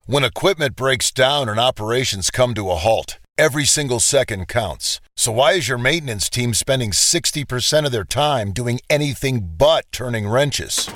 When equipment breaks down and operations come to a halt, every single second counts. So why is your maintenance team spending 60% of their time doing anything but turning wrenches?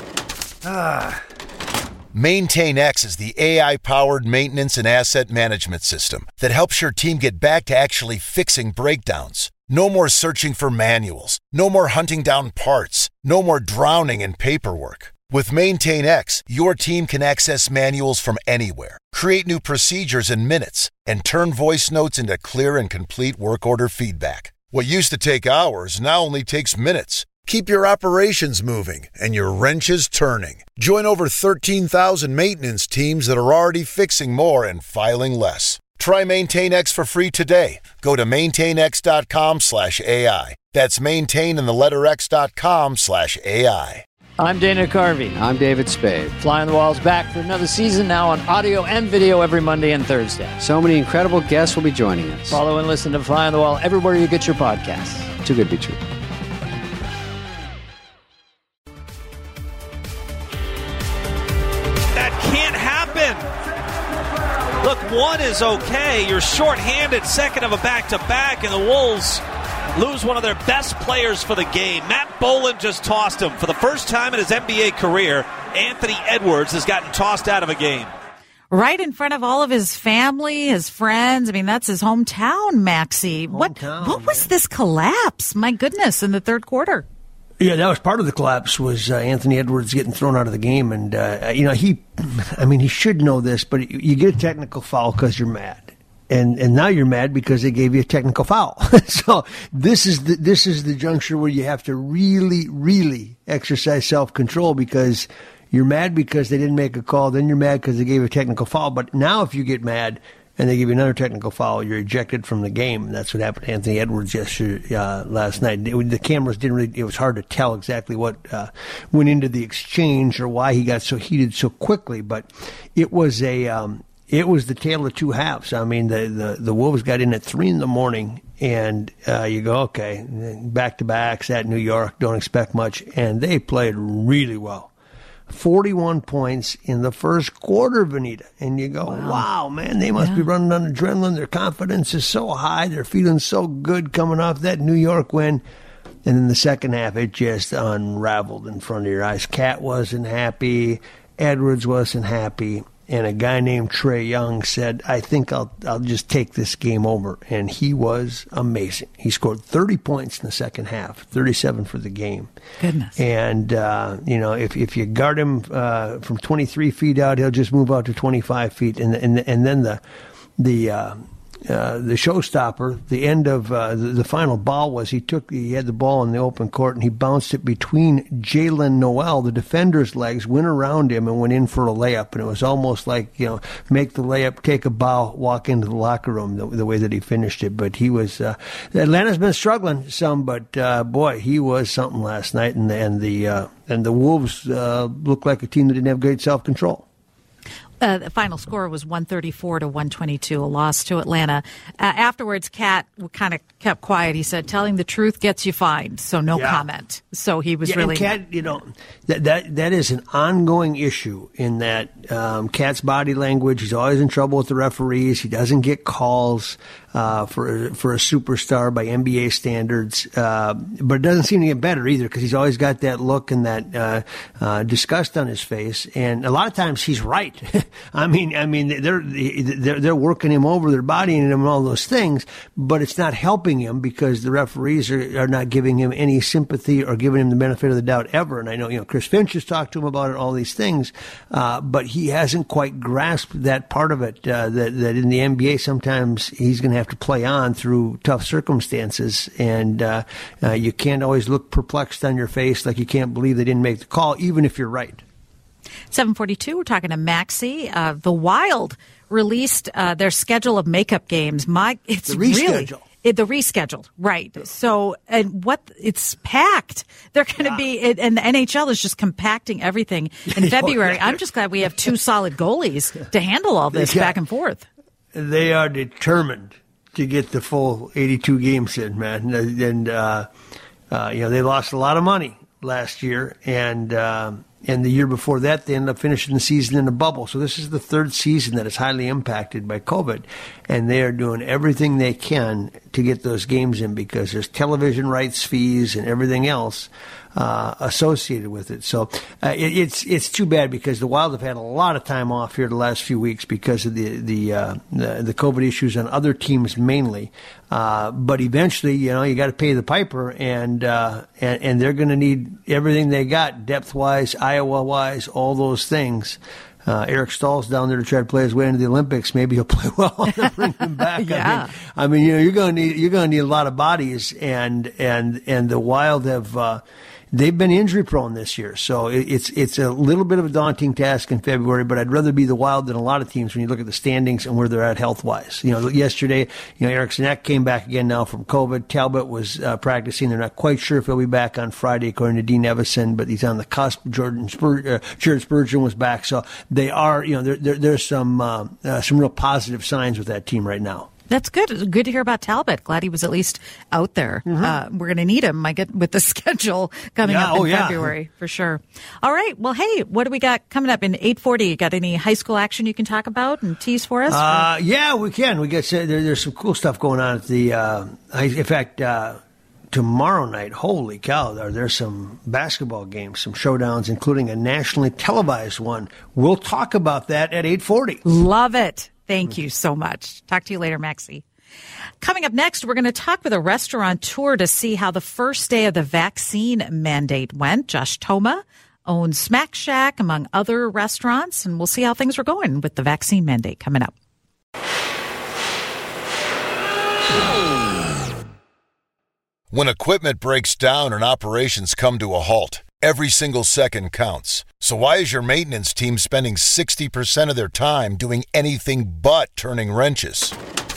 MaintainX is the AI-powered maintenance and asset management system that helps your team get back to actually fixing breakdowns. No more searching for manuals. No more hunting down parts. No more drowning in paperwork. With MaintainX, your team can access manuals from anywhere, create new procedures in minutes, and turn voice notes into clear and complete work order feedback. What used to take hours now only takes minutes. Keep your operations moving and your wrenches turning. Join over 13,000 maintenance teams that are already fixing more and filing less. Try MaintainX for free today. Go to maintainx.com/AI. That's maintain and the letter x.com/AI. I'm Dana Carvey. I'm David Spade. Fly on the Wall's back for another season, now on audio and video every Monday and Thursday. So many incredible guests will be joining us. Follow and listen to Fly on the Wall everywhere you get your podcasts. Too good to be true. That can't happen. Look, one is okay. You're shorthanded, second of a back-to-back, and the Wolves lose one of their best players for the game. Matt Boland just tossed him. For the first time in his NBA career, Anthony Edwards has gotten tossed out of a game. Right in front of all of his family, his friends. I mean, that's his hometown, Maxie. What was this collapse? My goodness, in the third quarter. Yeah, that was part of the collapse was Anthony Edwards getting thrown out of the game. And, he should know this, but you get a technical foul because you're mad. And now you're mad because they gave you a technical foul. So this is the juncture where you have to really, really exercise self-control because you're mad because they didn't make a call. Then you're mad because they gave you a technical foul. But now if you get mad and they give you another technical foul, you're ejected from the game. And that's what happened to Anthony Edwards last night. The cameras it was hard to tell exactly what went into the exchange or why he got so heated so quickly. But it was it was the tale of two halves. I mean, the Wolves got in at 3 a.m, and you go, okay, back-to-backs at New York, don't expect much, and they played really well. 41 points in the first quarter, Vanita, and you go, wow man, they must be running on adrenaline. Their confidence is so high. They're feeling so good coming off that New York win. And in the second half, it just unraveled in front of your eyes. Cat wasn't happy. Edwards wasn't happy. And a guy named Trae Young said, I think I'll just take this game over. And he was amazing. He scored 30 points in the second half, 37 for the game. Goodness. And, if you guard him from 23 feet out, he'll just move out to 25 feet. And then the showstopper, the end of the final ball was he had the ball in the open court and he bounced it between Jalen Noel, the defender's legs, went around him and went in for a layup. And it was almost like, make the layup, take a bow, walk into the locker room the way that he finished it. But he was, Atlanta's been struggling some, but boy, he was something last night. And the Wolves looked like a team that didn't have great self-control. The final score was 134-122, a loss to Atlanta. Afterwards, Cat kind of kept quiet. He said, telling the truth gets you fined, so no comment. So he was really... And Cat, that is an ongoing issue in that Cat's body language. He's always in trouble with the referees. He doesn't get calls for a superstar by NBA standards. But it doesn't seem to get better either because he's always got that look and that disgust on his face. And a lot of times he's right. I mean, they're working him over, they're bodying him and all those things, but it's not helping him because the referees are not giving him any sympathy or giving him the benefit of the doubt ever. And I know, Chris Finch has talked to him about it, all these things, but he hasn't quite grasped that part of it, that in the NBA sometimes he's going to have to play on through tough circumstances, and you can't always look perplexed on your face like you can't believe they didn't make the call, even if you're right. 7:42, we're talking to Maxie. The Wild released their schedule of makeup games. It's the reschedule. The rescheduled, right. So, it's packed. They're going to be, and the NHL is just compacting everything in February. I'm just glad we have 2 solid goalies to handle all this back and forth. They are determined to get the full 82 games in, man. And they lost a lot of money last year, and the year before that, they ended up finishing the season in a bubble. So this is the third season that is highly impacted by COVID, and they are doing everything they can to get those games in because there's television rights fees and everything else associated with it. So it's too bad because the Wild have had a lot of time off here the last few weeks because of the COVID issues on other teams mainly. But eventually, you got to pay the piper, and they're going to need everything they got depth wise, Iowa wise, all those things. Eric Stahl's down there to try to play his way into the Olympics. Maybe he'll play well and bring him back. Yeah. I mean, you're going to need a lot of bodies, and the Wild have. They've been injury prone this year, so it's a little bit of a daunting task in February. But I'd rather be the Wild than a lot of teams when you look at the standings and where they're at health wise. Yesterday, Eriksson Ek came back again now from COVID. Talbot was practicing. They're not quite sure if he'll be back on Friday, according to Dean Evison, but he's on the cusp. Jared Spurgeon was back, so they are. There's some real positive signs with that team right now. That's good. Good to hear about Talbot. Glad he was at least out there. Mm-hmm. We're going to need him, with the schedule coming up in February, for sure. All right. Well, hey, what do we got coming up in 8:40? You got any high school action you can talk about and tease for us? Yeah, we can. We got there's some cool stuff going on at the. In fact, tomorrow night, holy cow, there's some basketball games, some showdowns, including a nationally televised one. We'll talk about that at 8:40. Love it. Thank you so much. Talk to you later, Maxie. Coming up next, we're going to talk with a restaurateur to see how the first day of the vaccine mandate went. Josh Toma owns Smack Shack, among other restaurants, and we'll see how things are going with the vaccine mandate coming up. When equipment breaks down and operations come to a halt, every single second counts. So why is your maintenance team spending 60% of their time doing anything but turning wrenches?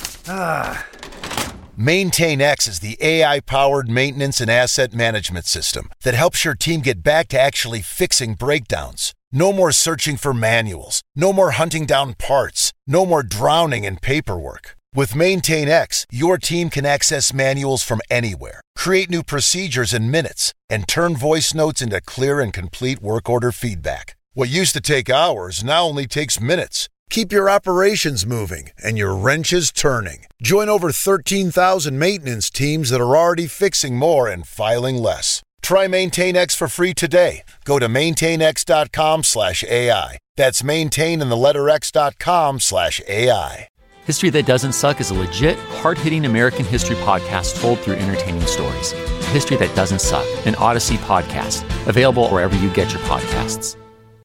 MaintainX is the AI-powered maintenance and asset management system that helps your team get back to actually fixing breakdowns. No more searching for manuals. No more hunting down parts. No more drowning in paperwork. With MaintainX, your team can access manuals from anywhere, create new procedures in minutes, and turn voice notes into clear and complete work order feedback. What used to take hours now only takes minutes. Keep your operations moving and your wrenches turning. Join over 13,000 maintenance teams that are already fixing more and filing less. Try MaintainX for free today. Go to maintainx.com/AI. That's maintain and the letter x.com/AI. History That Doesn't Suck is a legit, hard-hitting American history podcast told through entertaining stories. History That Doesn't Suck, an Odyssey podcast. Available wherever you get your podcasts.